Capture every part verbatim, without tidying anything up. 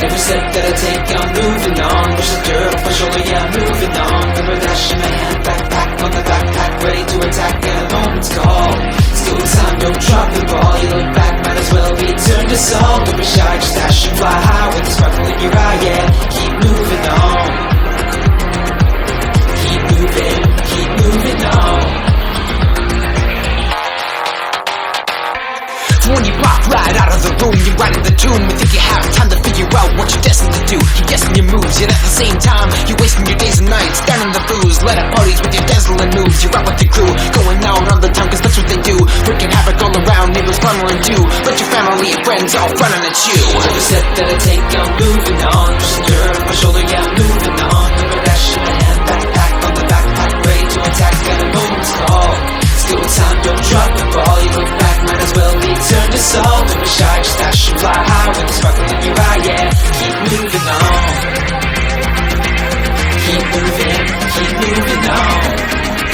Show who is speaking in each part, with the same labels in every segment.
Speaker 1: Every step that I take, I'm moving on. Push the dirt off my shoulder, yeah, I'm moving on. Never dash in my hand, backpack on the backpack, ready to attack at a moment's call. Still time, don't drop the ball. You look back, might as well be turned to salt. Don't be shy, just dash and fly high with the sparkle in your eye, yeah. Keep moving on. Keep moving, keep moving on.
Speaker 2: When you walk right out of the room, you're right in the tune. You think you have time to figure out what you're destined to do. You're guessing your moves, yet at the same time you're wasting your days and nights down in the booze. Let out parties with your dazzling moves. You're out with your crew, going out on the town, cause that's what they do. Wreaking havoc all around, neighbors murmuring too. But your family and friends all running at you.
Speaker 1: Every step that I take, I'm moving on. Push the dirt off my shoulder, yeah, I'm moving on. Never dash in my hand, backpack on the backpack, ready to attack at a moment's call. Still time, don't drop the ball. You look back, might as well be turned to salt. Don't be shy, just dash and fly high with the sparkle in your eye, yeah. Keep moving on. Keep moving, keep moving on.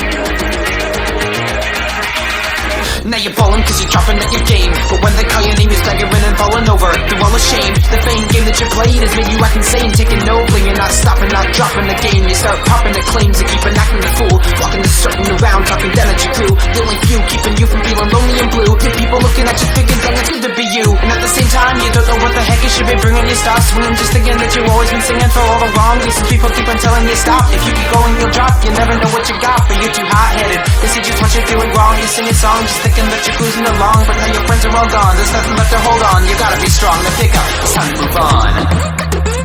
Speaker 2: Now you're falling cause you're dropping at your game. But when they call your name, you're staggering and falling over. They're all ashamed. The fame game that you're playing has made you act insane. Taking no bling, you're not stopping, not dropping the game. You start popping the claims and keep on acting the fool. Walking the circle around, talking down at your crew. The only few keeping you from feeling lonely and blue. The people looking at you thinking, dang, it's good to be you. And at the same time, you don't know what the heck you should be bringing. You start swinging, just thinking that you've always been singing for all the wrong reasons. People keep on telling you stop. If you keep going, you'll drop. You never know what you got, but you're too hot-headed. They say just what you're doing wrong. You're singing songs, just thinking that you're cruising along, but now your friends are all gone. There's nothing left to hold on. You gotta be strong to pick up. It's time to move on.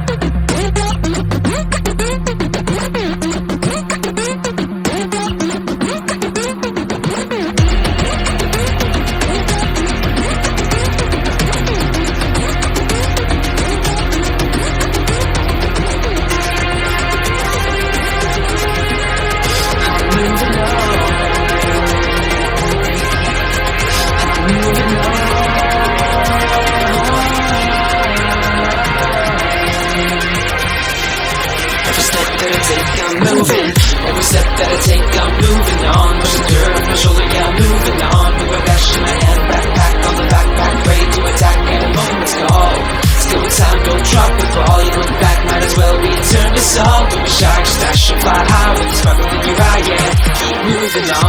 Speaker 1: I'm moving. Every step that I take, I'm moving on. Push the dirt off my shoulder, yeah, I'm moving on. With a dash in my hand, backpack on the backpack, ready to attack at a moment's call. Still time, don't drop the ball. You look back, might as well be turned to salt. Don't be shy, just dash and fly high with the sparkle in your eye, yeah. Keep moving on.